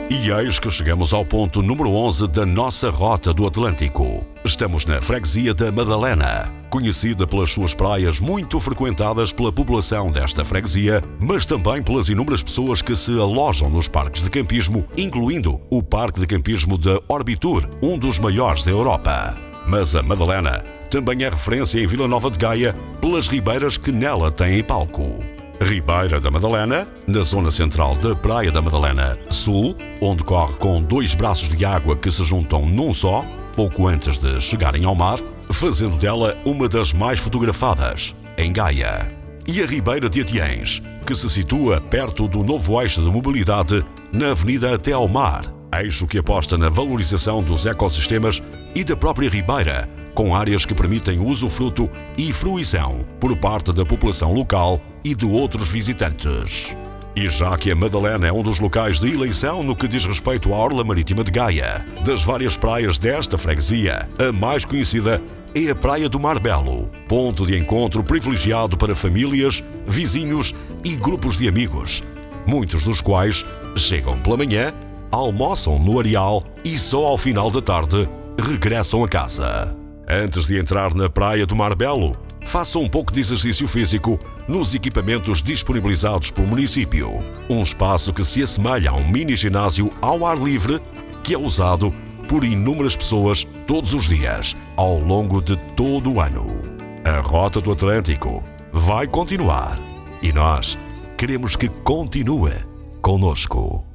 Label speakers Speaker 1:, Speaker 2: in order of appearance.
Speaker 1: E eis que chegamos ao ponto número 11 da nossa Rota do Atlântico. Estamos na freguesia da Madalena, conhecida pelas suas praias muito frequentadas pela população desta freguesia, mas também pelas inúmeras pessoas que se alojam nos parques de campismo, incluindo o Parque de Campismo de Orbitur, um dos maiores da Europa. Mas a Madalena também é referência em Vila Nova de Gaia pelas ribeiras que nela têm palco. Ribeira da Madalena, na zona central da Praia da Madalena Sul, onde corre com 2 braços de água que se juntam num só, pouco antes de chegarem ao mar, fazendo dela uma das mais fotografadas, em Gaia. E a Ribeira de Atiens, que se situa perto do novo eixo de mobilidade na Avenida até ao Mar, eixo que aposta na valorização dos ecossistemas e da própria Ribeira, com áreas que permitem usufruto e fruição por parte da população local e de outros visitantes. E já que a Madalena é um dos locais de eleição no que diz respeito à orla marítima de Gaia, das várias praias desta freguesia, a mais conhecida é a Praia do Mar Belo, ponto de encontro privilegiado para famílias, vizinhos e grupos de amigos, muitos dos quais chegam pela manhã, almoçam no areal e só ao final da tarde regressam a casa. Antes de entrar na Praia do Mar Belo, faça um pouco de exercício físico nos equipamentos disponibilizados pelo município. Um espaço que se assemelha a um mini ginásio ao ar livre que é usado por inúmeras pessoas todos os dias, ao longo de todo o ano. A Rota do Atlântico vai continuar e nós queremos que continue conosco.